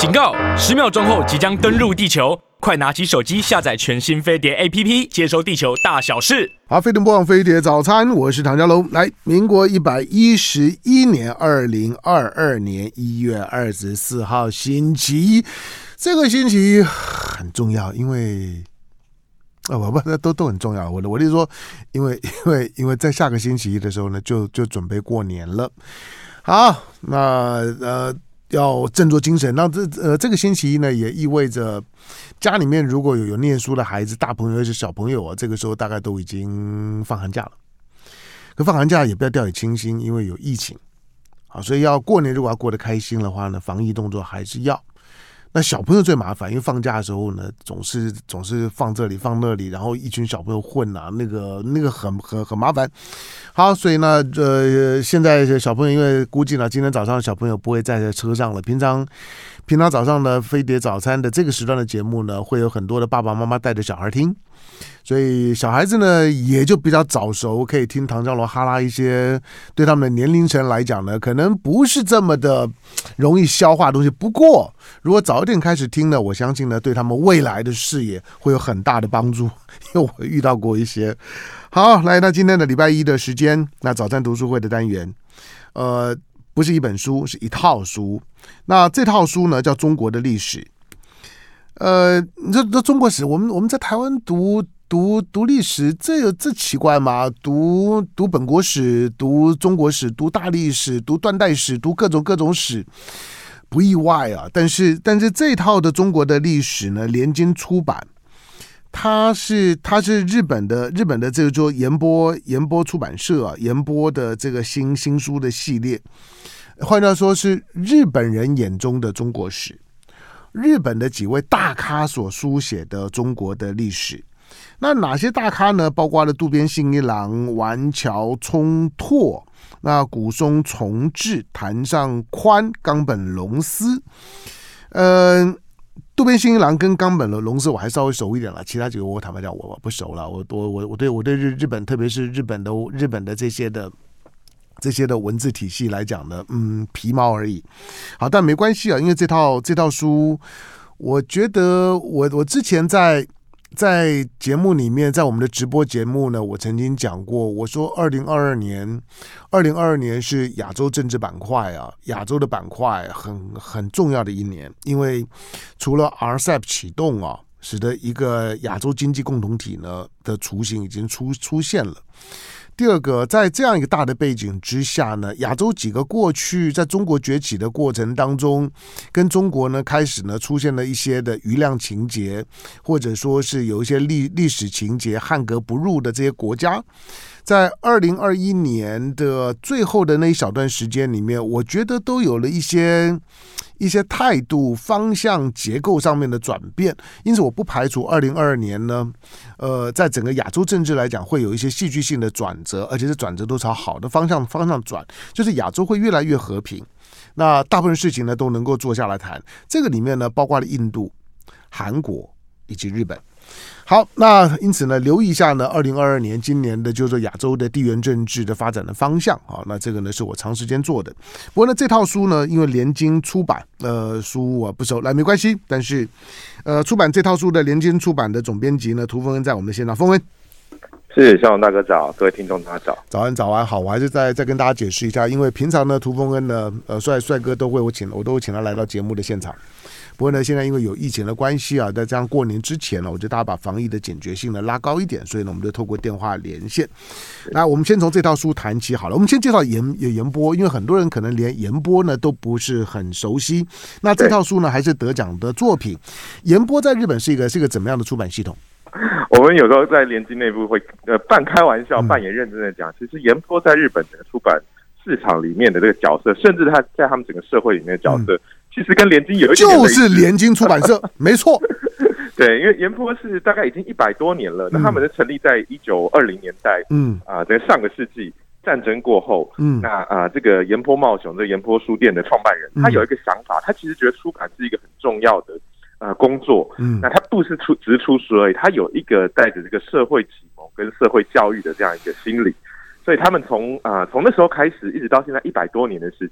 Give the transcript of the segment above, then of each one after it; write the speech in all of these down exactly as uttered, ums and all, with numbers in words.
警告！十秒钟后即将登陆地球，快拿起手机下载全新飞碟 A P P， 接收地球大小事。 好，飞碟播放飞碟早餐，我是唐家龙。来，民国一百一十一年二零二二年一月二十四号星期一，这个星期一很重要，因为啊，我不都都很重要。我的我的说，因为因为因为在下个星期一的时候呢，就就准备过年了。好，那呃。要振作精神，那这呃这个星期一呢，也意味着家里面如果有有念书的孩子，大朋友还是小朋友啊，这个时候大概都已经放寒假了。可放寒假也不要掉以轻心，因为有疫情啊，所以要过年如果要过得开心的话呢，防疫动作还是要。那小朋友最麻烦，因为放假的时候呢，总是总是放这里放那里，然后一群小朋友混啊，那个那个很很很麻烦。好，所以呢，呃，现在小朋友因为估计呢，今天早上小朋友不会在车上了。平常平常早上呢，飞碟早餐的这个时段的节目呢，会有很多的爸爸妈妈带着小孩听。所以小孩子呢也就比较早熟，可以听唐家龙哈拉一些对他们的年龄层来讲呢，可能不是这么的容易消化的东西。不过如果早一点开始听呢，我相信呢对他们未来的视野会有很大的帮助，因为我遇到过一些。好，来，那今天的礼拜一的时间，那早餐读书会的单元，呃，不是一本书，是一套书。那这套书呢叫《中国的历史》。呃，你说这中国史，我们我们在台湾读读读历史，这有这奇怪吗？读读本国史，读中国史，读大历史，读断代史，读各种各种史，不意外啊。但是但是这套的中国的历史呢，联经出版，它是它是日本的日本的这个做研波研波出版社啊，研波的这个新新书的系列，换句话说是日本人眼中的中国史。日本的几位大咖所书写的中国的历史，那哪些大咖呢？包括了渡边信一郎、丸桥聪拓、那古松重治、坛上宽、冈本龙司。呃，渡边信一郎跟冈本龙司我还稍微熟一点了，其他几个我坦白讲我不熟了。我我我我对我对日日本，特别是日本的日本的这些的。这些的文字体系来讲呢，嗯，皮毛而已。好，但没关系啊，因为这套这套书，我觉得我我之前在在节目里面，在我们的直播节目呢，我曾经讲过，我说二零二二年，二零二二年是亚洲政治板块啊，亚洲的板块很很重要的一年，因为除了 R C E P 启动啊，使得一个亚洲经济共同体呢的雏形已经出出现了。第二个，在这样一个大的背景之下呢，亚洲几个过去在中国崛起的过程当中，跟中国呢开始呢出现了一些的余量情节，或者说是有一些历历史情节汉格不入的这些国家，在二零二一年的最后的那一小段时间里面，我觉得都有了一些一些态度、方向、结构上面的转变，因此我不排除二零二二年呢，呃，在整个亚洲政治来讲，会有一些戏剧性的转折，而且是转折都朝好的方向方向转，就是亚洲会越来越和平。那大部分事情呢都能够坐下来谈，这个里面呢包括了印度、韩国以及日本。好，那因此呢，留意一下呢，二零二二年今年的就是亚洲的地缘政治的发展的方向啊。那这个呢是我长时间做的。不过呢，这套书呢，因为联经出版，呃，书我不熟，来没关系。但是，呃，出版这套书的联经出版的总编辑呢，涂峰恩在我们的现场。峰恩， 是向大哥早，各位听众大家早， 早安早安，好，我还是再再跟大家解释一下，因为平常呢，涂峰恩呢，呃，帅帅哥都会我请，我都会请他来到节目的现场。不过呢，现在因为有疫情的关系啊，在这样过年之前呢，我觉得大家把防疫的警觉性呢拉高一点，所以呢，我们就透过电话连线。那我们先从这套书谈起好了。我们先介绍严严波，因为很多人可能连严波呢都不是很熟悉。那这套书呢还是得奖的作品。严波在日本是一个是一个怎么样的出版系统？ 我们有时候在联经内部会呃半开玩笑、半也认真的讲，其实严波在日本的出版市场里面的这个角色，甚至他在他们整个社会里面的角色。嗯，其实跟联经有一点就是联经出版社，没错。 对，因为严波是大概已经一百多年了，那、嗯、他们是成立在一九二零年代，嗯啊，在、呃、上个世纪战争过后，嗯，那啊、呃，这个严波茂雄，这个严波书店的创办人，他有一个想法，他其实觉得出版是一个很重要的呃工作，嗯，那他不是出只是出书而已，他有一个带着这个社会启蒙跟社会教育的这样一个心理。所以他们从啊从、呃、那时候开始，一直到现在一百多年的时间，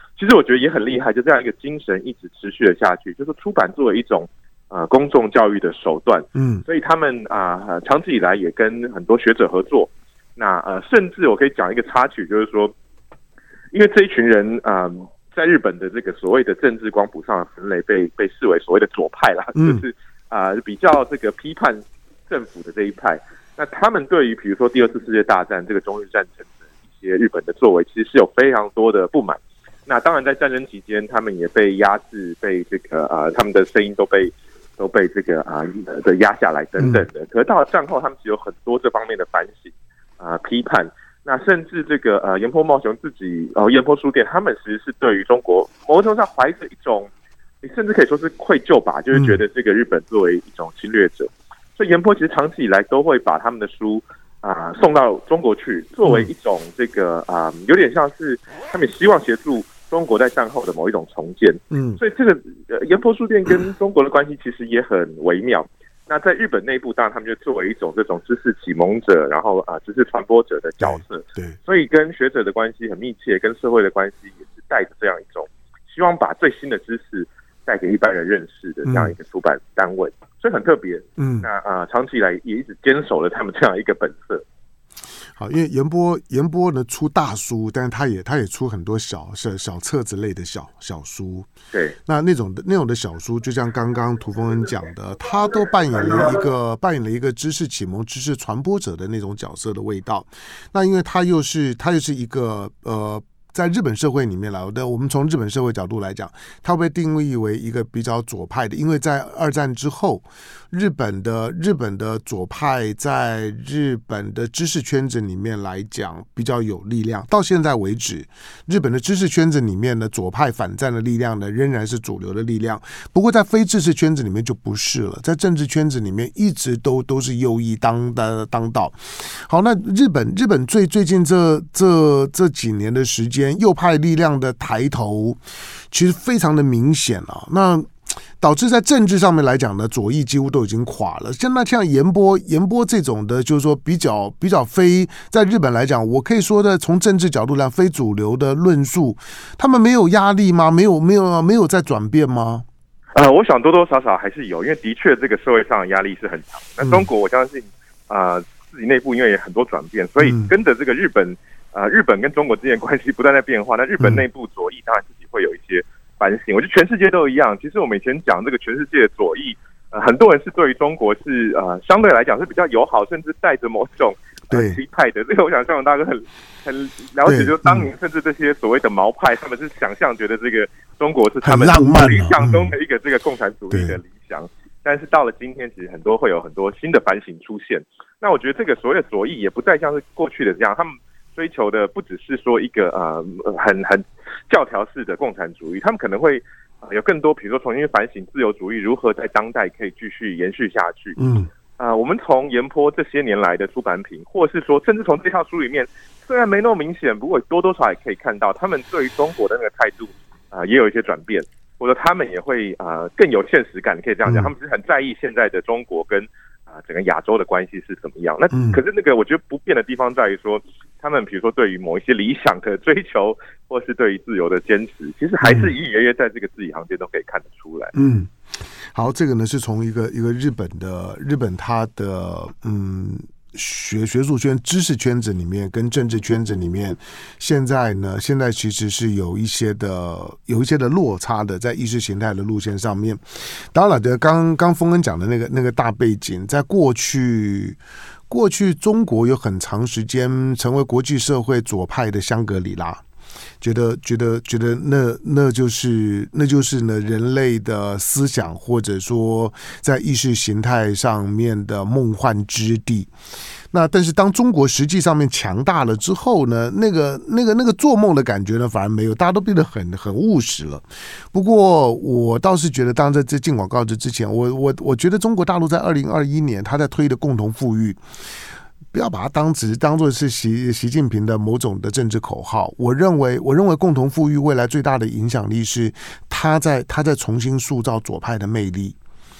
其实我觉得也很厉害，就这样一个精神一直持续了下去，就是出版作为一种呃公众教育的手段，嗯，所以他们啊、呃、长期以来也跟很多学者合作。那呃，甚至我可以讲一个插曲，就是说，因为这一群人啊、呃，在日本的这个所谓的政治光谱上的分类被被视为所谓的左派啦，嗯、就是啊、呃、比较这个批判政府的这一派。那他们对于比如说第二次世界大战这个中日战争的一些日本的作为，其实是有非常多的不满。那当然在战争期间，他们也被压制，被这个啊、呃、他们的声音都被都被这个啊的、呃、压下来等等的。可是到了战后，他们其实有很多这方面的反省啊、呃、批判。那甚至这个呃岩坡茂雄自己呃岩坡书店，他们其实是对于中国某种程度上怀着一种，你甚至可以说是愧疚吧，就是觉得这个日本作为一种侵略者。所以岩坡其实长期以来都会把他们的书啊、呃、送到中国去，作为一种这个啊、呃、有点像是他们希望协助中国在战后的某一种重建。嗯，所以这个呃岩坡书店跟中国的关系其实也很微妙。那在日本内部，当然他们就作为一种这种知识启蒙者，然后啊、呃、知识传播者的角色。对，对，所以跟学者的关系很密切，跟社会的关系也是带着这样一种希望把最新的知识带给一般人认识的这样一个出版单位。嗯，所以很特别，嗯，那啊、呃，长期以来也一直坚守了他们这样一个本色。 好，因为岩波岩波呢出大书，但是他也他也出很多小小小册子类的小小书。 对， 那那种的那种的小书，就像刚刚涂峰恩讲的，他都扮演了一个扮演了一个知识启蒙、知识传播者的那种角色的味道。那因为他又是他又是一个呃。在日本社会里面来，我们从日本社会角度来讲，它会被定义为一个比较左派的，因为在二战之后，日本的日本的左派在日本的知识圈子里面来讲比较有力量。到现在为止，日本的知识圈子里面的左派反战的力量呢，仍然是主流的力量。不过在非知识圈子里面就不是了，在政治圈子里面一直都都是右翼当当当道。好，那日本日本最最近这这这几年的时间，右派力量的抬头其实非常的明显啊，那导致在政治上面来讲呢，左翼几乎都已经垮了。像那像岩波岩波这种的，就是说比较比较非在日本来讲，我可以说的从政治角度来非主流的论述，他们没有压力吗？没有没有没有在转变吗？ 呃，我想多多少少还是有，因为的确这个社会上的压力是很强。那中国我相信啊、呃，自己内部因为也很多转变，所以跟着这个日本。呃，日本跟中国之间的关系不断在变化，那日本内部左翼当然自己会有一些反省。我觉得全世界都一样。其实我们以前讲这个全世界的左翼，呃，很多人是对于中国是呃相对来讲是比较友好，甚至带着某种呃期待的。这个我想向荣大哥很很了解，就是当年甚至这些所谓的毛派，他们是想象觉得这个中国是他们理想中的一个这个共产主义的理想。但是到了今天，其实很多会有很多新的反省出现。那我觉得这个所谓的左翼也不再像是过去的这样，他们追求的不只是说一个呃很很教条式的共产主义，他们可能会、呃、有更多，比如说重新反省自由主义如何在当代可以继续延续下去。嗯，啊、呃，我们从岩波这些年来的出版品，或是说甚至从这套书里面，虽然没那么明显，不过多多少少也可以看到，他们对于中国的那个态度啊、呃、也有一些转变，或者他们也会啊、呃、更有现实感，可以这样讲，他们是很在意现在的中国跟啊、呃、整个亚洲的关系是怎么样。那可是那个我觉得不变的地方在于说，他们比如说对于某一些理想的追求，或是对于自由的坚持，其实还是隐隐约约在这个字里行间都可以看得出来。 嗯，好，这个呢是从一个一个日本的日本它的嗯学学术圈、知识圈子里面跟政治圈子里面，现在呢现在其实是有一些的有一些的落差的，在意识形态的路线上面。当然了，刚刚峰恩讲的那个那个大背景，在过去。过去中国有很长时间成为国际社会左派的香格里拉，觉得觉得觉得那那就是那就是呢人类的思想或者说在意识形态上面的梦幻之地。那但是当中国实际上面强大了之后呢，那个那个那个做梦的感觉呢反而没有，大家都变得很很务实了。不过我倒是觉得，当在这进广告之之前，我我我觉得中国大陆在二零二一年他在推的共同富裕，不要把它当只当作是习习近平的某种的政治口号。我认为，我认为共同富裕未来最大的影响力是他在他在重新塑造左派的魅力。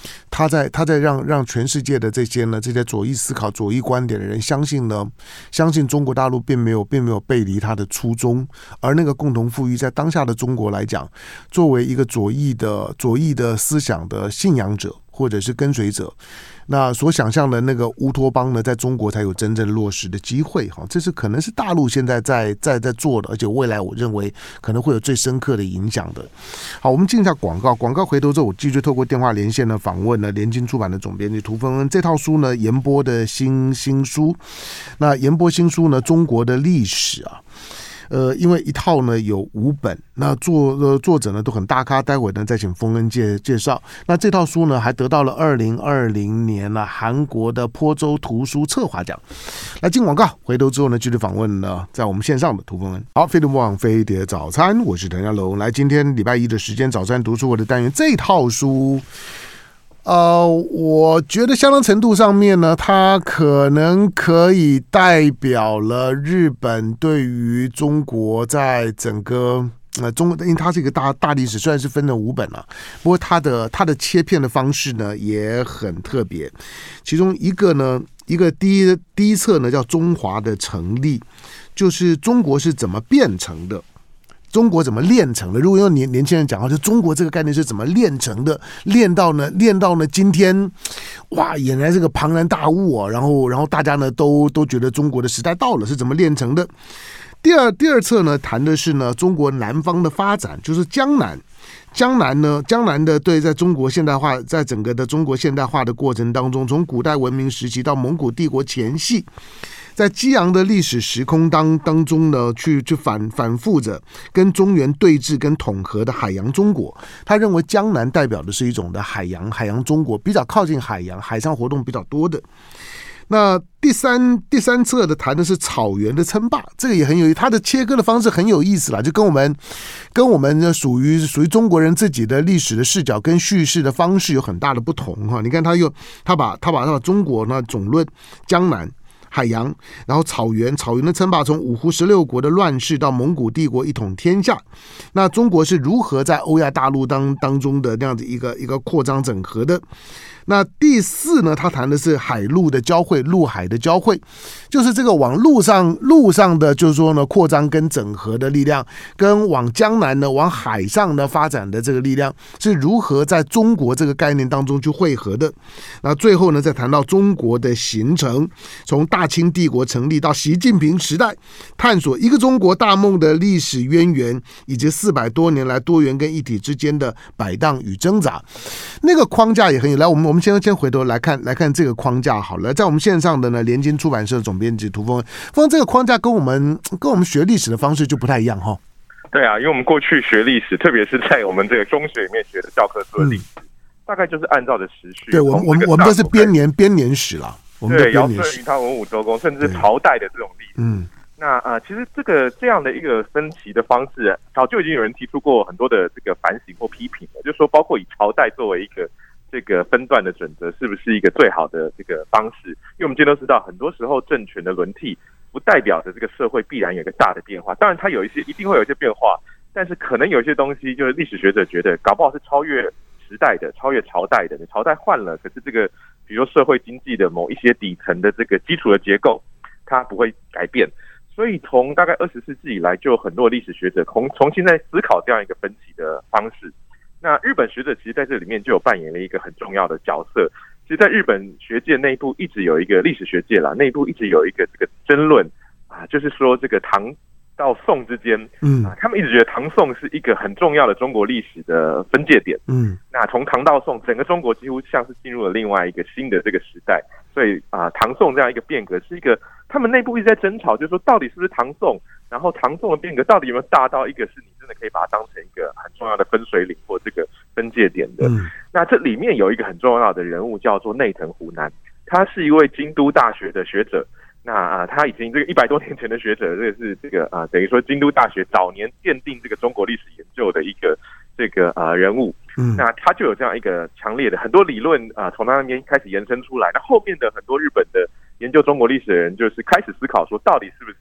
他在他在让让全世界的这些呢这些左翼思考、左翼观点的人相信呢，相信中国大陆并没有并没有背离他的初衷，而那个共同富裕在当下的中国来讲，作为一个左翼的左翼的思想的信仰者或者是跟随者，那所想象的那个乌托邦呢，在中国才有真正落实的机会哈，这是可能是大陆现在在在在做的，而且未来我认为可能会有最深刻的影响的。好，我们进一下广告，广告回头之后，我继续透过电话连线呢访问了联经出版的总编辑涂芬恩，这套书呢，严波的新新书，那严波新书呢，中国的历史啊。呃，因为一套呢有五本，那作呃作者呢都很大咖，待会呢再请丰恩介介绍。那这套书呢还得到了二零二零年呢韩国的坡州图书策划奖。来进广告，回头之后呢继续访问呢在我们线上的涂丰恩。好，飞碟魔网飞碟早餐，我是滕家龙。来，今天礼拜一的时间，早餐读书会的单元，这套书。呃，我觉得相当程度上面呢，它可能可以代表了日本对于中国在整个呃中，因为它是一个大大历史，虽然是分了五本啊，不过它的它的切片的方式呢也很特别。其中一个呢，一个第一第一册呢叫中华的成立，就是中国是怎么变成的。中国怎么炼成的？如果用年年轻人讲话，就中国这个概念是怎么炼成的？炼到呢？炼到呢？今天，哇，俨然是个庞然大物啊！然后，然后大家呢都都觉得中国的时代到了，是怎么炼成的？第二第二册呢，谈的是呢中国南方的发展，就是江南。江南呢，江南的对，在中国现代化，在整个的中国现代化的过程当中，从古代文明时期到蒙古帝国前夕。在激昂的历史时空当当中呢，去去反反复着跟中原对峙、跟统合的海洋中国，他认为江南代表的是一种的海洋海洋中国，比较靠近海洋，海上活动比较多的。那第三第三册的谈的是草原的称霸，这个也很有意思，它的切割的方式很有意思啦，就跟我们跟我们属于属于中国人自己的历史的视角跟叙事的方式有很大的不同哈。你看他又他把他把他把中国呢总论江南。海洋，然后草原，草原的称霸从五胡十六国的乱世到蒙古帝国一统天下，那中国是如何在欧亚大陆当当中的那样子一个一个扩张整合的？那第四呢，他谈的是海陆的交汇，陆海的交汇，就是这个往陆上陆上的，就是说呢扩张跟整合的力量，跟往江南呢往海上呢发展的这个力量是如何在中国这个概念当中去汇合的。那最后呢，再谈到中国的形成，从大清帝国成立到习近平时代，探索一个中国大梦的历史渊源，以及四百多年来多元跟一体之间的摆荡与挣扎。那个框架也很有，来我们我们先先回头来看来看这个框架好了。在我们线上的呢，联经出版社总编辑涂丰恩，丰恩这个框架跟我们跟我们学历史的方式就不太一样哈。 对啊，因为我们过去学历史，特别是在我们这个中学里面学的教科书的历史，嗯、大概就是按照着时序。 对，我们我们我们都是编年编年史啦。 对，尧舜禹汤文武周公，甚至朝代的这种历史。嗯，那啊、呃，其实这个这样的一个分歧的方式，早就已经有人提出过很多的这个反省或批评了，就是说，包括以朝代作为一个这个分段的准则，是不是一个最好的这个方式？因为我们今天都知道，很多时候政权的轮替不代表着这个社会必然有一个大的变化，当然它有一些一定会有一些变化，但是可能有一些东西，就是历史学者觉得搞不好是超越时代的、超越朝代的。朝代换了，可是这个比如说社会经济的某一些底层的这个基础的结构，它不会改变。所以从大概二十世纪以来，就有很多历史学者重重新在思考这样一个分歧的方式。那日本学者其实在这里面就有扮演了一个很重要的角色。其实在日本学界内部一直有一个历史学界啦，内部一直有一个这个争论啊，就是说这个唐到宋之间，嗯、啊，他们一直觉得唐宋是一个很重要的中国历史的分界点。嗯，那从唐到宋，整个中国几乎像是进入了另外一个新的这个时代。所以啊，唐宋这样一个变革是一个他们内部一直在争吵，就是说到底是不是唐宋，然后唐宋的变革到底有没有大到一个是你真的可以把它当成一个很重要的分水岭或这个分界点的。嗯、那这里面有一个很重要的人物叫做内藤湖南，他是一位京都大学的学者。那啊，他已经这个一百多年前的学者，这个是这个啊，等于说京都大学早年奠定这个中国历史研究的一个这个啊人物。嗯，那他就有这样一个强烈的很多理论啊，从他那边开始延伸出来。那后面的很多日本的研究中国历史的人，就是开始思考说，到底是不是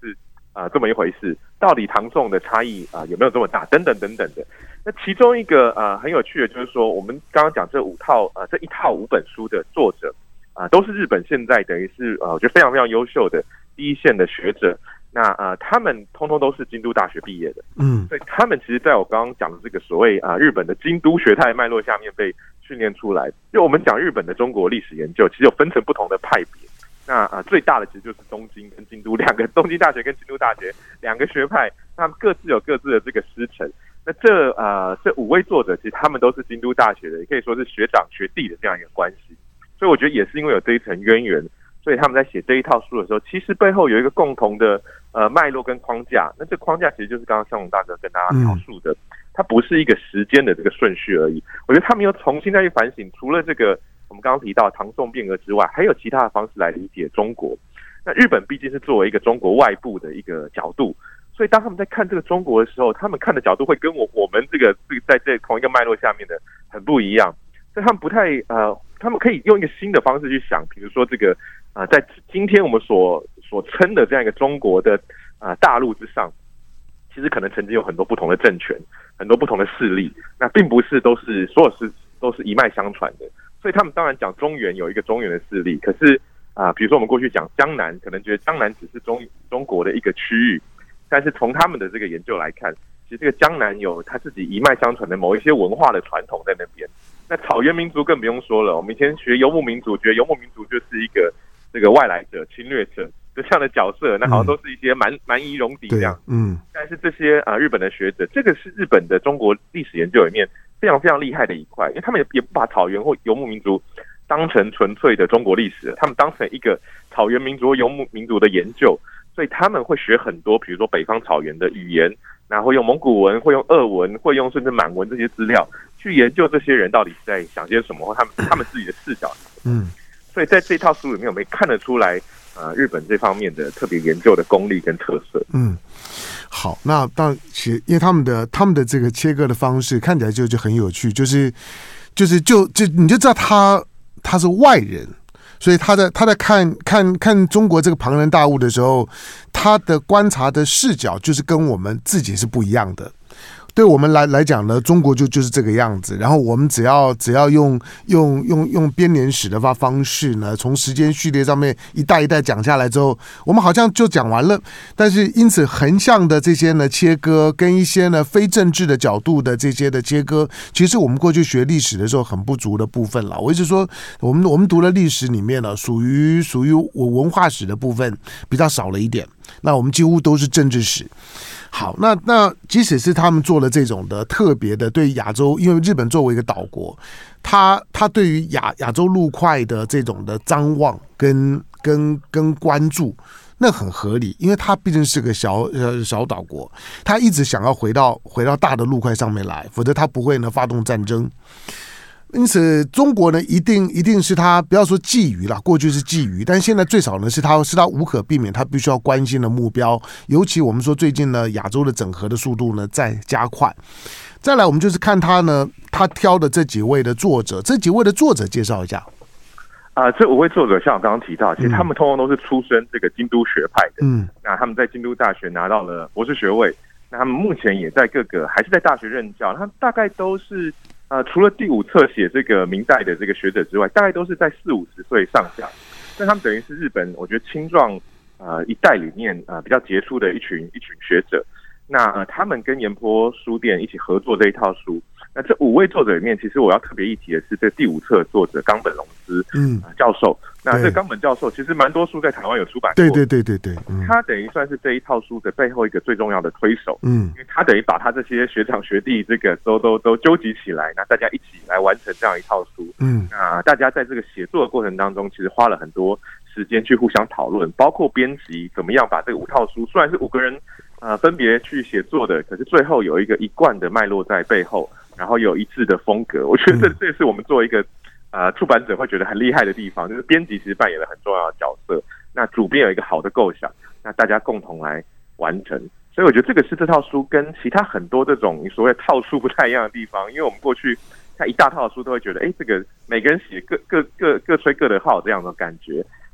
啊、呃、这么一回事，到底唐宋的差异啊、呃、有没有这么大，等等等等的。那其中一个呃很有趣的就是说，我们刚刚讲这五套呃这一套五本书的作者啊、呃、都是日本现在等于是呃我觉得非常非常优秀的第一线的学者。那呃，他们通通都是京都大学毕业的，嗯，所以他们其实在我刚刚讲的这个所谓啊、呃、日本的京都学派脉络下面被训练出来。就我们讲日本的中国历史研究，其实有分成不同的派别。那啊、呃、最大的其实就是东京跟京都两个，东京大学跟京都大学两个学派，他们各自有各自的这个师承。那这呃这五位作者其实他们都是京都大学的，也可以说是学长学弟的这样一个关系。所以我觉得也是因为有这一层渊源。所以他们在写这一套书的时候，其实背后有一个共同的呃脉络跟框架。那这框架其实就是刚刚向荣大哥跟大家描述的，它不是一个时间的这个顺序而已。我觉得他们又重新再去反省，除了这个我们刚刚提到唐宋变革之外，还有其他的方式来理解中国。那日本毕竟是作为一个中国外部的一个角度，所以当他们在看这个中国的时候，他们看的角度会跟我我们这个这个在这同一个脉络下面的很不一样。所以他们不太呃，他们可以用一个新的方式去想，比如说这个啊、呃，在今天我们所所称的这样一个中国的啊、呃、大陆之上，其实可能曾经有很多不同的政权，很多不同的势力，那并不是都是所有事都是一脉相传的。所以他们当然讲中原有一个中原的势力，可是啊、呃，比如说我们过去讲江南，可能觉得江南只是中中国的一个区域，但是从他们的这个研究来看，其实这个江南有他自己一脉相传的某一些文化的传统在那边。那草原民族更不用说了，我们以前学游牧民族，觉得游牧民族就是一个这个外来者、侵略者这样的角色，那好像都是一些蛮蛮夷戎狄这样。嗯，但是这些啊、呃、日本的学者，这个是日本的中国历史研究里面非常非常厉害的一块，因为他们也也不把草原或游牧民族当成纯粹的中国历史，他们当成一个草原民族、游牧民族的研究，所以他们会学很多，比如说北方草原的语言，然后会用蒙古文、会用俄文、会用甚至满文这些资料去研究这些人到底在想些什么，或他们他们自己的视角。嗯，所以在这套书里面，我们也看得出来，呃，日本这方面的特别研究的功力跟特色。嗯， 好，那当然，其实因为他们的他们的这个切割的方式看起来就就很有趣，就是就是就就你就知道他他是外人。所以他在他在看看看中国这个庞然大物的时候，他的观察的视角就是跟我们自己是不一样的。对我们来来讲呢，中国就就是这个样子。然后我们只要只要用用用用编年史的方式呢，从时间序列上面一代一代讲下来之后，我们好像就讲完了。但是因此横向的这些呢切割，跟一些呢非政治的角度的这些的切割，其实我们过去学历史的时候很不足的部分了。我一直说，我们我们读的历史里面呢，属于属于我文化史的部分比较少了一点。那我们几乎都是政治史。好，那那即使是他们做了这种的特别的对亚洲，因为日本作为一个岛国，他他对于亚亚洲陆块的这种的张望跟跟跟关注，那很合理，因为他毕竟是个小呃小岛国，他一直想要回到回到大的陆块上面来，否则他不会呢发动战争。因此，中国呢，一定一定是他不要说觊觎了，过去是觊觎，但现在最少呢是他是他无可避免，他必须要关心的目标。尤其我们说最近呢，亚洲的整合的速度呢在加快。再来，我们就是看他呢，他挑的这几位的作者，这几位的作者介绍一下。 啊、呃，这五位作者像我刚刚提到，其实他们通通都是出身这个京都学派的。嗯，那他们在京都大学拿到了博士学位，那他们目前也在各个还是在大学任教，他们大概都是。呃，除了第五册写这个明代的这个学者之外，大概都是在四五十岁上下。那他们等于是日本，我觉得青壮呃一代里面呃比较杰出的一群一群学者。那呃，他们跟岩波书店一起合作这一套书。那这五位作者里面，其实我要特别一提的是，这第五册作者冈本龙司嗯、呃、教授。那这冈本教授其实蛮多书在台湾有出版过， 对对对对对，嗯、 他等于算是这一套书的背后一个最重要的推手，嗯，因为他等于把他这些学长学弟这个都都都纠集起来，那大家一起来完成这样一套书，嗯，那大家在这个写作的过程当中，其实花了很多时间去互相讨论，包括编辑怎么样把这个五套书，虽然是五个人呃分别去写作的，可是最后有一个一贯的脉络在背后，然后有一致的风格，我觉得这这也是我们作为一个。呃，出版者会觉得很厉害的地方，就是编辑其实扮演了很重要的角色。那主编有一个好的构想，那大家共同来完成。所以我觉得这个是这套书跟其他很多这种你所谓套书不太一样的地方。因为我们过去看一大套的书，都会觉得，哎，这个每个人写各各各各吹各的号这样的感觉。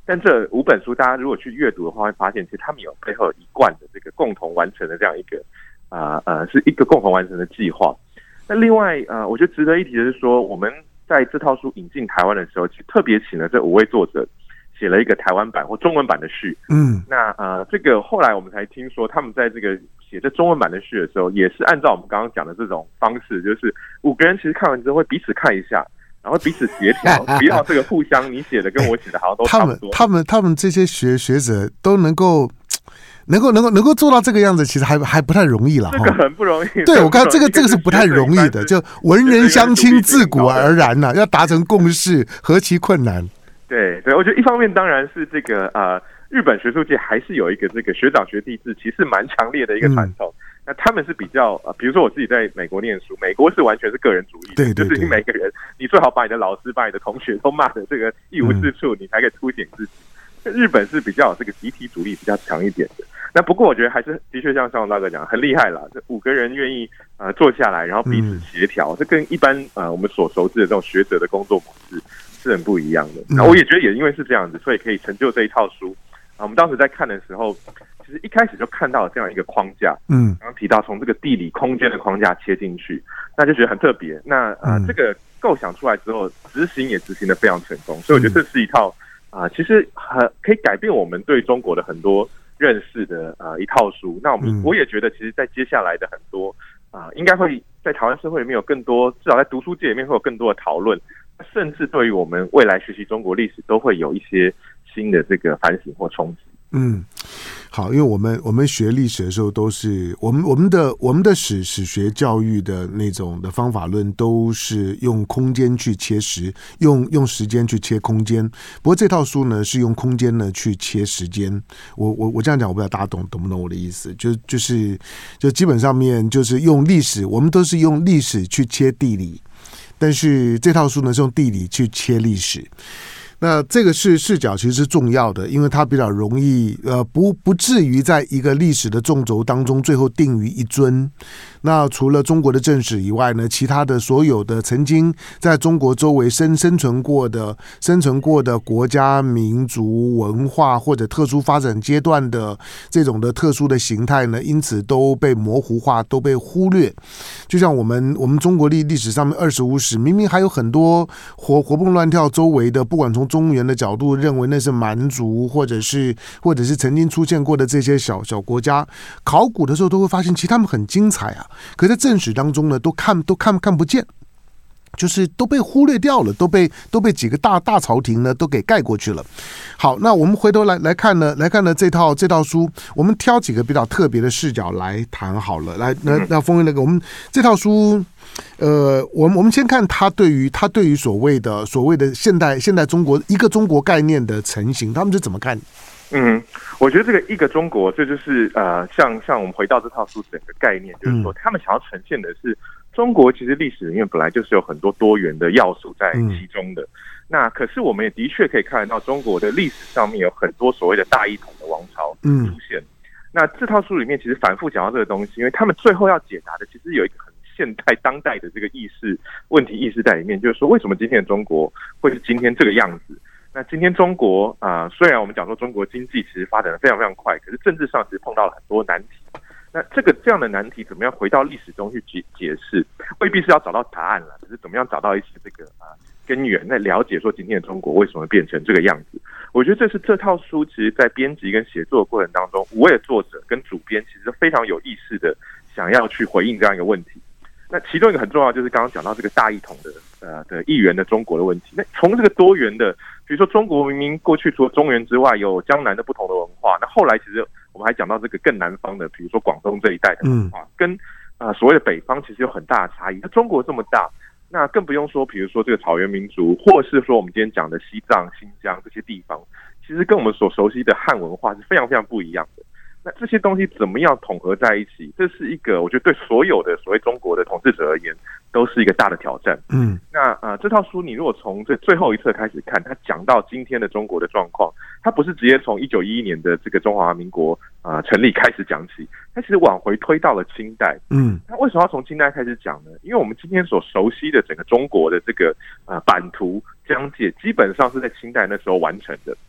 但这五本书大家如果去阅读的话，会发现其实他们有背后有一贯的这个共同完成的这样一个啊 呃, 呃是一个共同完成的计划。那另外呃，我觉得值得一提的是说，我们在这套书引进台湾的时候，其实特别请了这五位作者写了一个台湾版或中文版的序。嗯，那呃，这个后来我们才听说，他们在这个写这中文版的序的时候，也是按照我们刚刚讲的这种方式，就是五个人其实看完之后会彼此看一下，然后彼此协调，不要这个互相你写的跟我写的好像都差不多。 他们他们他们这些学学者都能够。能够能够能够做到这个样子，其实还还不太容易了。 这个很不容易。 对，我看这个这个是不太容易的，就文人相亲自古而然呐、啊，要达成共识，何其困难。 对对，我觉得一方面当然是这个呃，日本学术界还是有一个这个学长学弟制，其实蛮强烈的一个传统。嗯、那他们是比较呃，比如说我自己在美国念书，美国是完全是个人主义的， 对对对， 就是你每个人，你最好把你的老师、把你的同学都骂的这个一无是处，嗯、你才可以凸显自己。日本是比较有这个集体主义比较强一点的。那不过我觉得还是的确像尚大哥讲很厉害啦，这五个人愿意呃坐下来，然后彼此协调，嗯、这跟一般呃我们所熟知的这种学者的工作模式是很不一样的。那、嗯、我也觉得也因为是这样子，所以可以成就这一套书啊。我们当时在看的时候，其实一开始就看到这样一个框架，嗯，刚刚提到从这个地理空间的框架切进去，那就觉得很特别。那呃、嗯、这个构想出来之后，执行也执行的非常成功，所以我觉得这是一套啊、呃，其实很可以改变我们对中国的很多认识的呃一套书。那我们、嗯、我也觉得，其实，在接下来的很多啊、呃，应该会在台湾社会里面有更多，至少在读书界里面会有更多的讨论，甚至对于我们未来学习中国历史都会有一些新的这个反省或冲击。 嗯，好，因为我们我们学历史的时候，都是我们我们的我们的史史学教育的那种的方法论，都是用空间去切时，用用时间去切空间。不过这套书呢，是用空间呢去切时间。我我我这样讲，我不知道大家懂懂不懂我的意思？就就是就基本上面就是用历史，我们都是用历史去切地理，但是这套书呢是用地理去切历史。那这个是视角其实是重要的，因为它比较容易呃不不至于在一个历史的纵轴当中最后定于一尊。那除了中国的正史以外呢，其他的所有的曾经在中国周围生生存过的生存过的国家、民族、文化或者特殊发展阶段的这种的特殊的形态呢，因此都被模糊化，都被忽略。就像我们我们中国历历史上面二十五史，明明还有很多活活蹦乱跳周围的，不管从中原的角度认为那是蛮族，或者是或者是曾经出现过的这些小小国家，考古的时候都会发现，其实他们很精彩啊。可在正史当中呢，都看都看看不见，就是都被忽略掉了，都被都被几个大大朝廷呢都给盖过去了。好，那我们回头来来看呢，来看呢这套这套书，我们挑几个比较特别的视角来谈好了。来，那那峰那个，我们这套书。呃，我们我们先看他对于他对于所谓的所谓的现代现代中国一个中国概念的成型，他们是怎么看？ 嗯，我觉得这个一个中国，这就是呃，像像我们回到这套书整个概念，就是说他们想要呈现的是中国其实历史里面本来就是有很多多元的要素在其中的。嗯、那可是我们也的确可以看得到，中国的历史上面有很多所谓的大一统的王朝出现。嗯、那这套书里面其实反复讲到这个东西，因为他们最后要解答的其实有一个很现代当代的这个意识问题意识在里面，就是说为什么今天的中国会是今天这个样子？那今天中国啊、呃，虽然我们讲说中国经济其实发展的非常非常快，可是政治上其实碰到了很多难题。那这个这样的难题怎么样回到历史中去解解释？未必是要找到答案了，只是怎么样找到一些这个啊、呃、根源，来了解说今天的中国为什么会变成这个样子。我觉得这是这套书其实在编辑跟写作的过程当中，五位的作者跟主编其实非常有意识的想要去回应这样一个问题。那其中一个很重要就是刚刚讲到这个大一统的呃的一元的中国的问题。那从这个多元的，比如说中国明明过去除了中原之外有江南的不同的文化，那后来其实我们还讲到这个更南方的，比如说广东这一带的文化，嗯、跟呃所谓的北方其实有很大的差异。那中国这么大，那更不用说比如说这个草原民族，或是说我们今天讲的西藏、新疆这些地方，其实跟我们所熟悉的汉文化是非常非常不一样的。那这些东西怎么样统合在一起？这是一个我觉得对所有的所谓中国的统治者而言，都是一个大的挑战。嗯，那呃，这套书你如果从这最后一册开始看，它讲到今天的中国的状况，它不是直接从一九一一年的这个中华民国啊、呃、成立开始讲起，它其实往回推到了清代。嗯，那为什么要从清代开始讲呢？因为我们今天所熟悉的整个中国的这个呃版图疆界，基本上是在清代那时候完成的。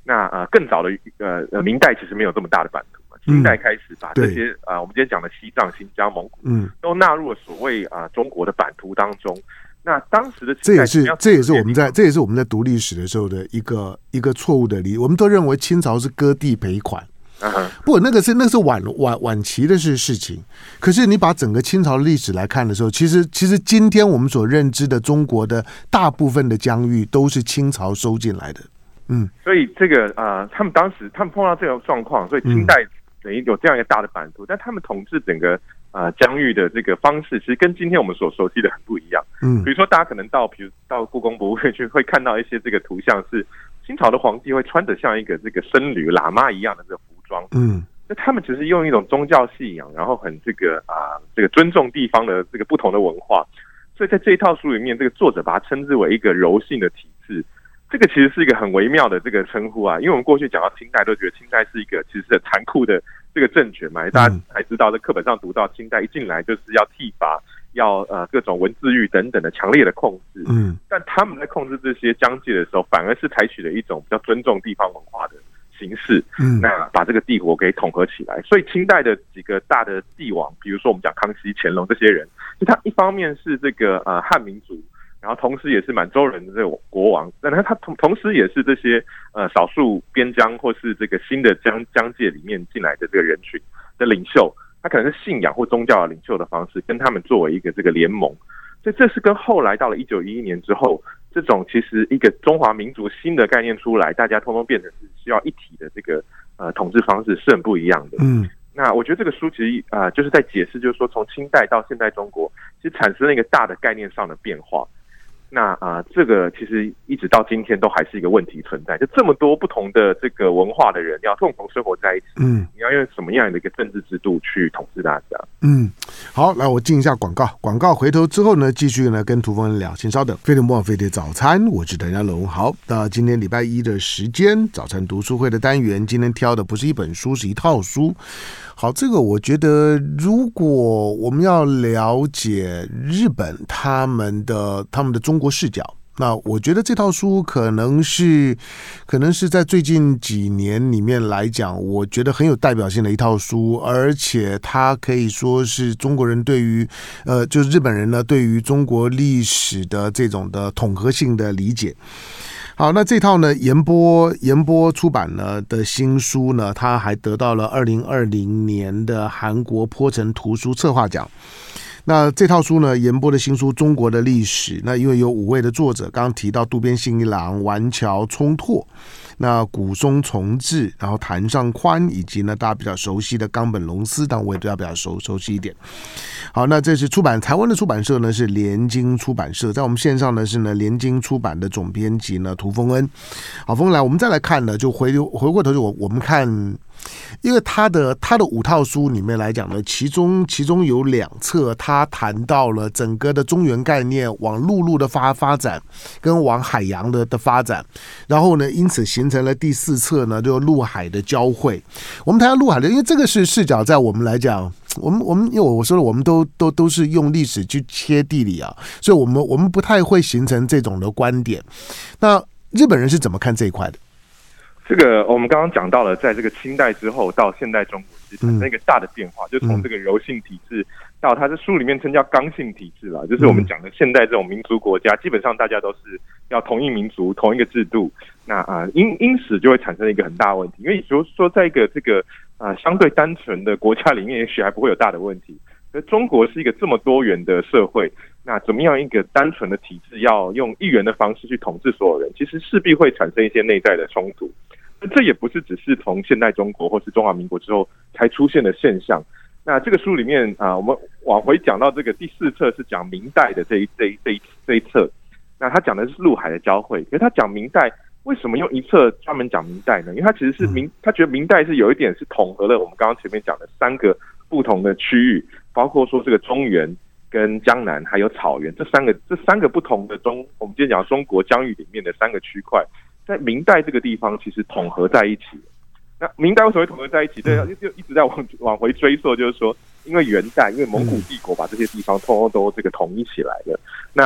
那呃更早的呃呃明代其实没有这么大的版图嘛，清代开始把这些啊、呃、我们今天讲的西藏、新疆、蒙古，嗯，都纳入了所谓啊、呃、中国的版图当中。那当时的这也是这也是我们在这也是我们在读历史的时候的一个一个错误的理解，我们都认为清朝是割地赔款。Uh-huh. 不，那个是那个是晚晚晚期的事事情。可是你把整个清朝的历史来看的时候，其实其实今天我们所认知的中国的大部分的疆域都是清朝收进来的。嗯， 所以这个呃，他们当时他们碰到这种状况，所以清代等于有这样一个大的版图，嗯、但他们统治整个呃疆域的这个方式，其实跟今天我们所熟悉的很不一样。嗯，比如说大家可能到比如到故宫博物院去，会看到一些这个图像是清朝的皇帝会穿着像一个这个僧侣喇嘛一样的这个服装。嗯，那他们只是用一种宗教信仰，然后很这个啊、呃、这个尊重地方的这个不同的文化，所以在这一套书里面，这个作者把它称之为一个柔性的体制。这个其实是一个很微妙的这个称呼啊，因为我们过去讲到清代都觉得清代是一个其实是残酷的这个政权嘛，大家还知道在课本上读到清代一进来就是要剃发，要呃各种文字狱等等的强烈的控制，嗯，但他们在控制这些疆界的时候，反而是采取了一种比较尊重地方文化的形式，嗯，那把这个帝国给统合起来。所以清代的几个大的帝王，比如说我们讲康熙、乾隆这些人，就他一方面是这个呃汉民族。然后同时也是满洲人的这种国王，但他他同同时也是这些呃少数边疆或是这个新的疆疆界里面进来的这个人群的领袖，他可能是信仰或宗教的领袖的方式，跟他们作为一个这个联盟。所以这是跟后来到了一九一一年之后，这种其实一个中华民族新的概念出来，大家通通变成是需要一体的这个呃统治方式是很不一样的。嗯。那我觉得这个书其实啊、呃、就是在解释，就是说从清代到现代中国，其实产生了一个大的概念上的变化。那啊、呃，这个其实一直到今天都还是一个问题存在。就这么多不同的这个文化的人要共同生活在一起，嗯，你要用什么样的一个政治制度去统治大家？ 嗯，好，来我进一下广告，广告回头之后呢，继续呢跟涂峰聊，请稍等。飞碟莫飞碟早餐，我是谭家龙。好，那今天礼拜一的时间，早餐读书会的单元，今天挑的不是一本书，是一套书。好，这个我觉得，如果我们要了解日本他们的他们的中国视角，那我觉得这套书可能是可能是在最近几年里面来讲，我觉得很有代表性的一套书，而且它可以说是中国人对于呃，就是日本人呢对于中国历史的这种的统合性的理解。好，那这套呢，研波研波出版呢的新书呢，它还得到了二零二零年的韩国坡城图书策划奖。那这套书呢，研波的新书《中国的历史》，那因为有五位的作者，刚刚提到渡边信一郎、丸桥冲拓、那古松重治，然后谭尚宽，以及呢大家比较熟悉的冈本龙司，但我也对他比较熟熟悉一点。好，那这是出版台湾的出版社呢是联经出版社，在我们线上呢是呢联经出版的总编辑呢涂峰恩。好，峰恩来，我们再来看呢，就回回过头就我我们看，因为他的他的五套书里面来讲呢，其中其中有两册他谈到了整个的中原概念往陆路的发发展，跟往海洋的的发展，然后呢，因此形成了第四册呢，就陆海的交汇。我们谈到陆海的，因为这个是视角，在我们来讲。我们我们因为我说了，我们都都都是用历史去切地理啊，所以我们我们不太会形成这种的观点。那日本人是怎么看这一块的？ 这个我们刚刚讲到了，在这个清代之后到现代中国，其实产生一个大的变化，嗯、就从这个柔性体制到它这书里面称叫刚性体制啦，就是我们讲的现代这种民族国家，基本上大家都是要同一民族、同一个制度。那啊，因因此就会产生一个很大的问题，因为比如说在一个这个。啊，相对单纯的国家里面，也许还不会有大的问题。而中国是一个这么多元的社会，那怎么样一个单纯的体制，要用一元的方式去统治所有人，其实势必会产生一些内在的冲突。这也不是只是从现代中国或是中华民国之后才出现的现象。那这个书里面啊，我们往回讲到这个第四册是讲明代的这一这一这一这一册，那他讲的是陆海的交汇，可是他讲明代。为什么用一册专门讲明代呢？因为它其实是明，他觉得明代是有一点是统合了我们刚刚前面讲的三个不同的区域，包括说这个中原跟江南还有草原这三个这三个不同的中，我们今天讲中国疆域里面的三个区块，在明代这个地方其实统合在一起。那明代为什么会统合在一起？对，就一直在往往回追溯，就是说，因为元代，因为蒙古帝国把这些地方通通都这个统一起来了，那。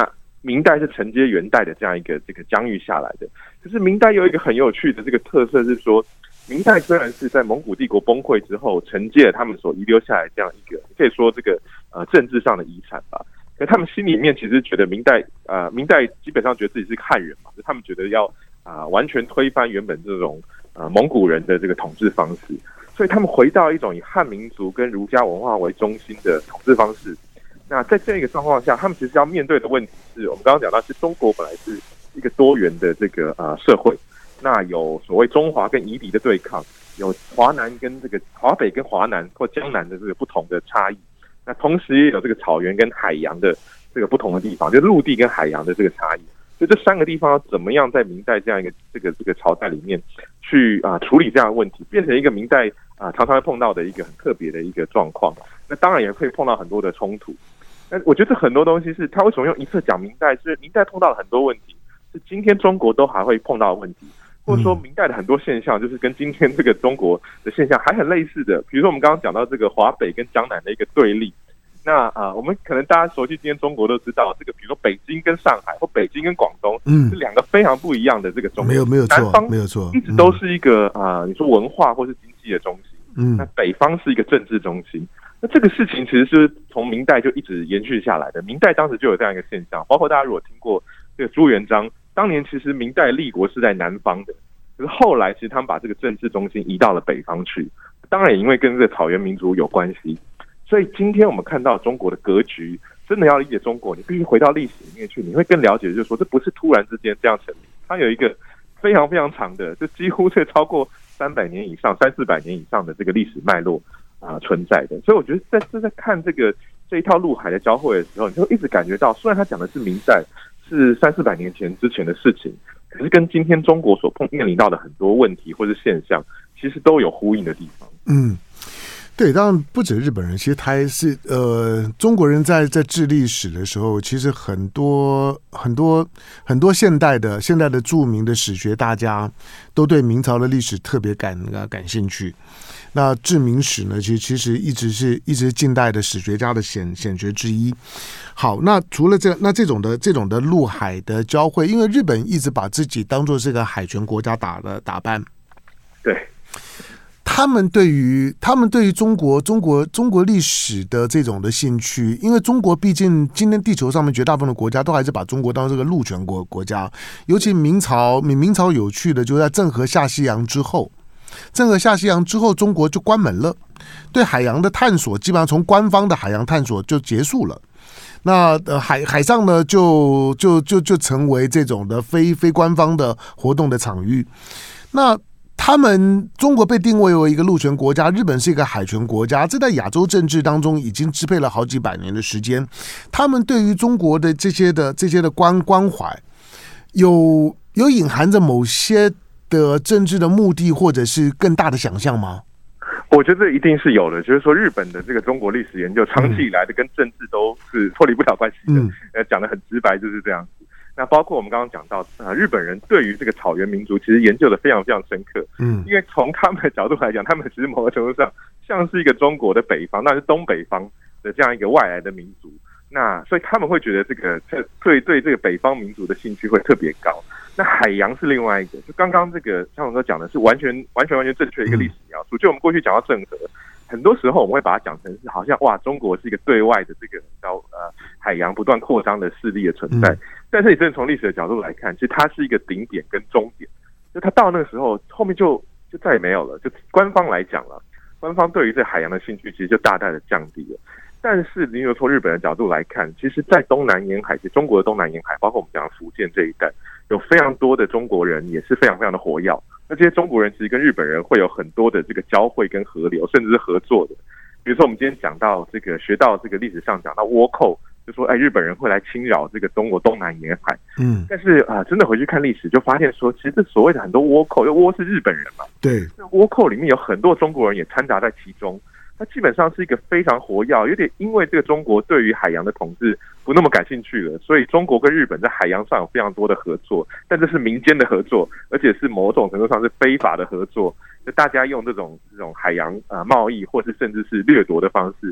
明代是承接元代的这样一个这个疆域下来的。可是明代有一个很有趣的这个特色是说，明代虽然是在蒙古帝国崩溃之后承接了他们所遗留下来这样一个，可以说这个呃政治上的遗产吧。可他们心里面其实觉得明代呃明代基本上觉得自己是个汉人嘛，就他们觉得要啊、呃、完全推翻原本这种呃蒙古人的这个统治方式，所以他们回到一种以汉民族跟儒家文化为中心的统治方式。那在这个状况下，他们其实要面对的问题是我们刚刚讲到，是中国本来是一个多元的这个呃社会，那有所谓中华跟夷狄的对抗，有华南跟这个华北跟华南或江南的这个不同的差异。那同时也有这个草原跟海洋的这个不同的地方，就是陆地跟海洋的这个差异。所以这三个地方要怎么样在明代这样一个这个这个朝代里面去啊、呃、处理这样的问题，变成一个明代啊、呃、常常会碰到的一个很特别的一个状况。那当然也会碰到很多的冲突。那我觉得很多东西是他为什么用一次讲明代，是明代碰到了很多问题，是今天中国都还会碰到的问题。或者说明代的很多现象，就是跟今天这个中国的现象还很类似的。比如说我们刚刚讲到这个华北跟江南的一个对立，那啊、呃，我们可能大家熟悉今天中国都知道，这个比如说北京跟上海或北京跟广东，嗯，是两个非常不一样的这个中国。 没有没有错， 南方没有错， 一直都是一个啊、呃，你说文化或是经济的中心，嗯，那北方是一个政治中心。那这个事情其实是从明代就一直延续下来的。明代当时就有这样一个现象，包括大家如果听过这个朱元璋。当年其实明代立国是在南方的，可是后来其实他们把这个政治中心移到了北方去，当然也因为跟这个草原民族有关系。所以今天我们看到中国的格局，真的要理解中国，你必须回到历史里面去，你会更了解，就是说这不是突然之间这样成立，它有一个非常非常长的，就几乎是超过三百年以上、三四百年以上的这个历史脉络啊、呃、存在的。所以我觉得在在在看这个这一套陆海的交汇的时候，你就一直感觉到，虽然他讲的是明代。是三四百年前之前的事情，可是跟今天中国所碰面临到的很多问题或是现象，其实都有呼应的地方。 嗯，对，当然不止日本人，其实他还是呃，中国人在在治历史的时候，其实很多很多很多现代的现代的著名的史学大家都对明朝的历史特别感感兴趣。那治明史呢，其实其实一直是一直近代的史学家的显显学之一。好，那除了这那这种的这种的陆海的交汇，因为日本一直把自己当作是个海权国家打的打扮， 对， 他们对于他们对于中国中国中国历史的这种的兴趣，因为中国毕竟今天地球上面绝大部分的国家都还是把中国当这个陆权国国家，尤其明朝明明朝有趣的就在郑和下西洋之后。郑和下西洋之后，中国就关门了，对海洋的探索基本上从官方的海洋探索就结束了。那呃海海上呢，就就就就成为这种的非非官方的活动的场域。那他们中国被定位为一个陆权国家，日本是一个海权国家，这在亚洲政治当中已经支配了好几百年的时间。他们对于中国的这些的这些的关关怀，有有隐含着某些的政治的目的，或者是更大的想象吗？ 我觉得一定是有的，就是说日本的这个中国历史研究长期以来的跟政治都是脱离不了关系的，嗯、呃，讲得很直白就是这样子。那包括我们刚刚讲到，呃，日本人对于这个草原民族其实研究的非常非常深刻，嗯，因为从他们的角度来讲，他们其实某个程度上像是一个中国的北方，那是东北方的这样一个外来的民族，那所以他们会觉得这个对对这个北方民族的兴趣会特别高。那海洋是另外一个，就刚刚这个像我哥讲的是完全完全完全正确的一个历史描述。就我们过去讲到郑和，很多时候我们会把它讲成是好像哇，中国是一个对外的这个叫呃海洋不断扩张的势力的存在。嗯、但是你真的从历史的角度来看，其实它是一个顶点跟终点，就它到那个时候后面就就再也没有了。就官方来讲了，官方对于这海洋的兴趣其实就大大的降低了。但是你有从日本的角度来看，其实在东南沿海，其实中国的东南沿海，包括我们讲的福建这一带，有非常多的中国人也是非常非常的活跃。那这些中国人其实跟日本人会有很多的这个交汇跟河流，甚至是合作的。比如说我们今天讲到这个学到这个历史上讲到倭寇，就说哎日本人会来侵扰这个中国东南沿海。嗯，但是啊、呃，真的回去看历史就发现说，其实这所谓的很多倭寇，因为倭是日本人嘛， 对， 倭寇里面有很多中国人也掺杂在其中。它基本上是一个非常活跃，有点因为这个中国对于海洋的统治不那么感兴趣了，所以中国跟日本在海洋上有非常多的合作，但这是民间的合作，而且是某种程度上是非法的合作，就大家用这种这种海洋呃贸易或是甚至是掠夺的方式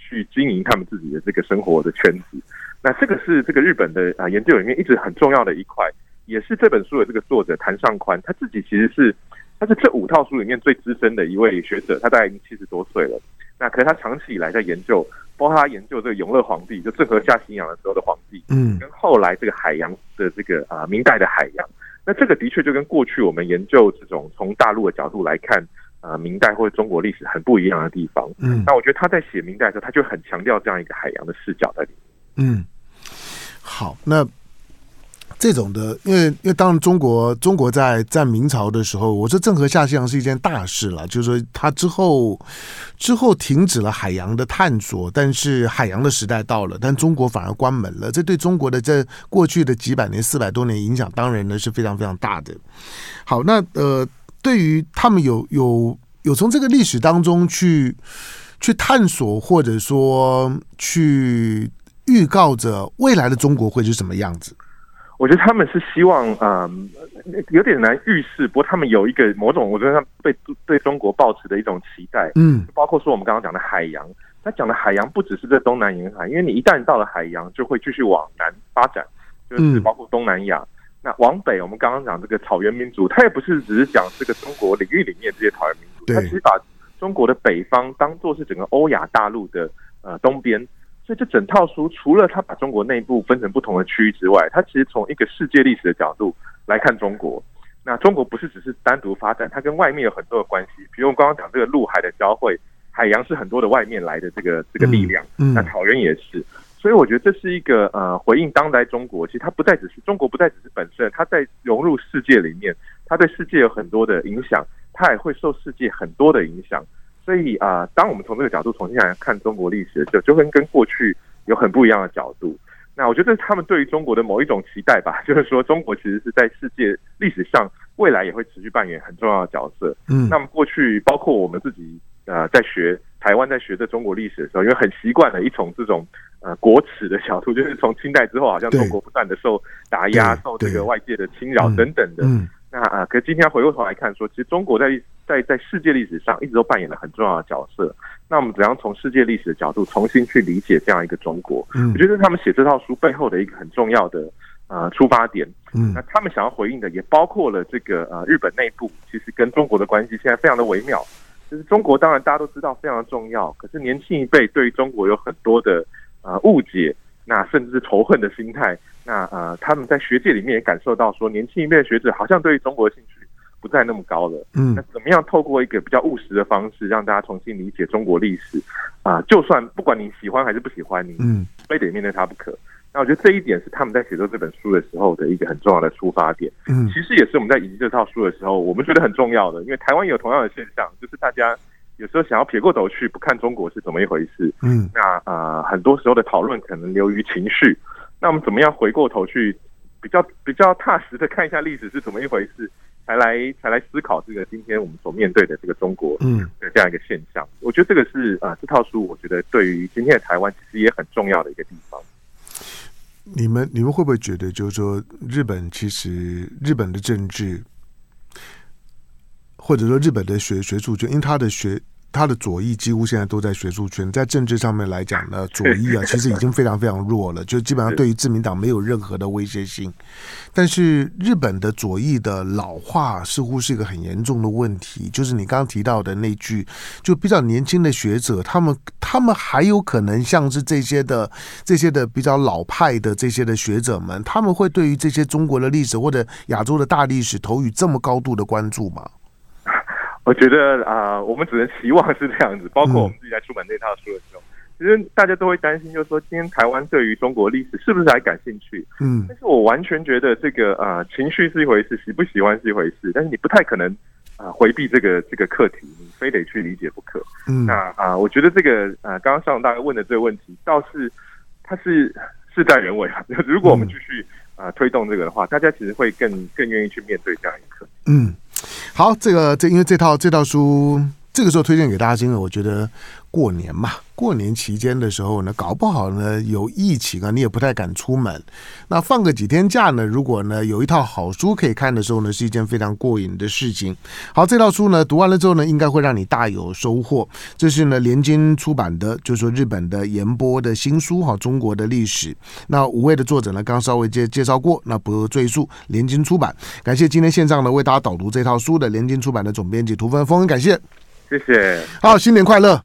去经营他们自己的这个生活的圈子。那这个是这个日本的啊研究里面一直很重要的一块，也是这本书的这个作者谭尚宽他自己其实是他是这五套书里面最资深的一位学者，他大概已经七十多岁了。那可是他长期以来在研究，包括他研究这个永乐皇帝，就郑和下西洋的时候的皇帝，嗯，跟后来这个海洋的这个啊、呃、明代的海洋。那这个的确就跟过去我们研究这种从大陆的角度来看啊、呃、明代或者中国历史很不一样的地方。嗯，那我觉得他在写明代的时候，他就很强调这样一个海洋的视角在里面。 嗯，好，那这种的，因为因为当然中国中国在在明朝的时候，我说郑和下西洋是一件大事了，就是说他之后之后停止了海洋的探索，但是海洋的时代到了，但中国反而关门了，这对中国的这过去的几百年四百多年影响，当然呢是非常非常大的。好，那呃，对于他们有有有从这个历史当中去去探索，或者说去预告着未来的中国会是什么样子。 我觉得他们是希望，嗯，有点难预示，不过他们有一个某种，我觉得他们对对中国抱持的一种期待，嗯，包括说我们刚刚讲的海洋，他讲的海洋不只是在东南沿海，因为你一旦到了海洋，就会继续往南发展，就是包括东南亚。嗯、那往北，我们刚刚讲这个草原民族，他也不是只是讲这个中国领域里面这些草原民族，他其实把中国的北方当作是整个欧亚大陆的呃东边。所以这整套书除了他把中国内部分成不同的区域之外，他其实从一个世界历史的角度来看中国。那中国不是只是单独发展，它跟外面有很多的关系。比如我刚刚讲这个陆海的交汇，海洋是很多的外面来的这个这个力量，嗯嗯、那草原也是。所以我觉得这是一个呃回应当代中国，其实它不再只是中国，不再只是本身，它在融入世界里面，它对世界有很多的影响，它也会受世界很多的影响。所以啊、呃，当我们从这个角度重新来看中国历史的时候，就会跟过去有很不一样的角度。那我觉得他们对于中国的某一种期待吧，就是说中国其实是在世界历史上未来也会持续扮演很重要的角色。嗯，那么过去包括我们自己呃在学台湾在学这中国历史的时候，因为很习惯了一种这种呃国耻的角度，就是从清代之后，好像中国不断的受打压、受这个外界的侵扰等等的。嗯嗯那啊，可是今天回过头来看说，其实中国在在在世界历史上一直都扮演了很重要的角色。那我们怎样从世界历史的角度重新去理解这样一个中国？嗯，我觉得他们写这套书背后的一个很重要的呃出发点。嗯，那他们想要回应的也包括了这个呃日本内部其实跟中国的关系现在非常的微妙。就是中国当然大家都知道非常的重要，可是年轻一辈对于中国有很多的呃误解。那甚至是仇恨的心态，那呃，他们在学界里面也感受到说，年轻一辈的学者好像对于中国的兴趣不再那么高了。嗯，那怎么样透过一个比较务实的方式，让大家重新理解中国历史啊、呃？就算不管你喜欢还是不喜欢，你嗯，非得面对它不可。那我觉得这一点是他们在写作这本书的时候的一个很重要的出发点。嗯，其实也是我们在引这套书的时候，我们觉得很重要的，因为台湾也有同样的现象，就是大家有时候想要撇过头去不看中国是怎么一回事，嗯，那呃很多时候的讨论可能流于情绪，那我们怎么样回过头去比较比较踏实的看一下历史是怎么一回事，才来才来思考这个今天我们所面对的这个中国的这样一个现象。我觉得这个是啊、呃、这套书我觉得对于今天的台湾其实也很重要的一个地方。 你们你们会不会觉得就是说日本其实日本的政治？或者说日本的学学术圈，因为他的学他的左翼几乎现在都在学术圈，在政治上面来讲呢，左翼啊其实已经非常非常弱了，就基本上对于自民党没有任何的威胁性。但是日本的左翼的老化似乎是一个很严重的问题，就是你刚刚提到的那句，就比较年轻的学者，他们他们还有可能像是这些的这些的比较老派的这些的学者们，他们会对于这些中国的历史或者亚洲的大历史投予这么高度的关注吗？ 我觉得啊、呃，我们只能期望是这样子。包括我们自己在出版这套书的时候，其实大家都会担心，就是说今天台湾对于中国历史是不是还感兴趣？嗯，但是我完全觉得这个呃情绪是一回事，喜不喜欢是一回事，但是你不太可能啊、呃、回避这个这个课题，你非得去理解不可。嗯，那啊、呃，我觉得这个呃刚刚上大概问的这个问题，倒是它是事在人为啊。如果我们继续啊、呃、推动这个的话，大家其实会更更愿意去面对这样一个课题。 嗯。好，这个这因为这套这套书这个时候推荐给大家，因为我觉得过年嘛，过年期间的时候呢，搞不好呢有疫情啊，你也不太敢出门。那放个几天假呢，如果呢有一套好书可以看的时候呢，是一件非常过瘾的事情。好，这套书呢读完了之后呢，应该会让你大有收获。这是呢联经出版的，就是说日本的岩波的新书哈，中国的历史。那五位的作者呢，刚稍微介介绍过，那不赘述。联经出版，感谢今天线上呢为大家导读这套书的联经出版的总编辑涂芬峰，感谢， 谢谢， 好，新年快乐。